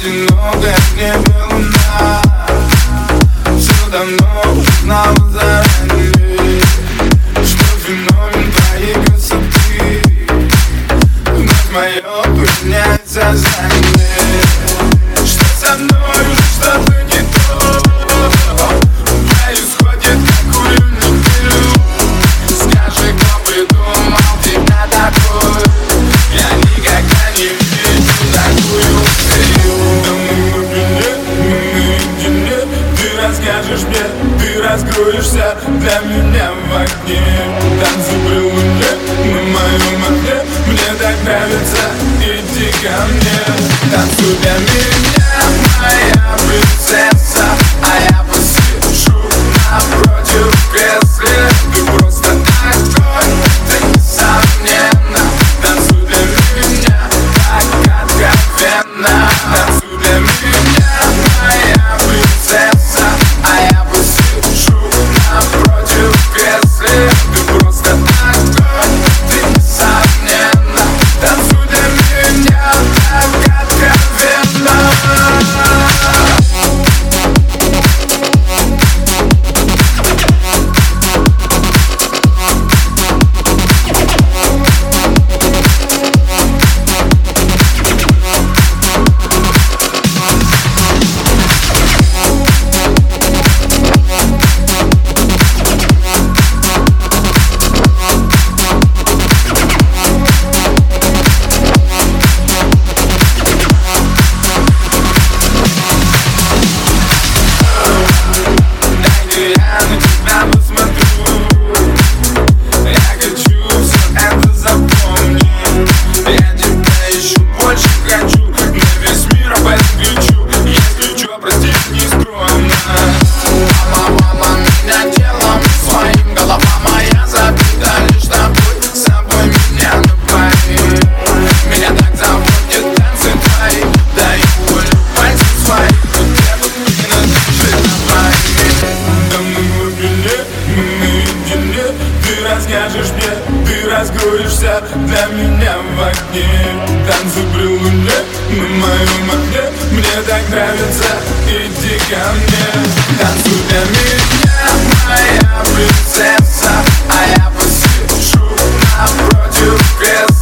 одинокая в небе луна. Все давно знала заранее, что феномен твоей красоты вновь мое подняется за ней. Что со мной уже что-то не то происходит, как у люблю. Скажи, кто придумал тебя такой? Я никогда не видел такую красоту. Да мы в глубине, мы наедине. Ты расскажешь мне, ты раскроешься для меня в огне. Танцы при луне, на моем окне. Мне так нравится, иди ко мне. Танцуй для меня, моя принцесса, а я посижу напротив в кресле. Ты просто огонь, ты несомненно. Танцуй для меня, так откровенно. Танцуй для меня, моя принцесса, а я посижу напротив в кресле. Ты просто огонь, ты несомненно. Танцуй для меня, так откровенно. Я на тебя посмотрю, я хочу все это запомнить. Я тебя еще больше хочу, на весь мир об этом кричу. Если чё, прости, не скромно. Мама, мама, меня телом своим, голова моя забита лишь тобой, с собой меня напои. Меня так заводят танцы твои, даю волю пальцев своих, вот требует принадлежит на мои. Да мы в глубине, мы наедине. Ты расскажешь мне, ты раскроешься для меня в огне. Танцы при луне, на моем окне. Мне так нравится, иди ко мне. Танцуй для меня, моя принцесса, а я посижу напротив в кресле.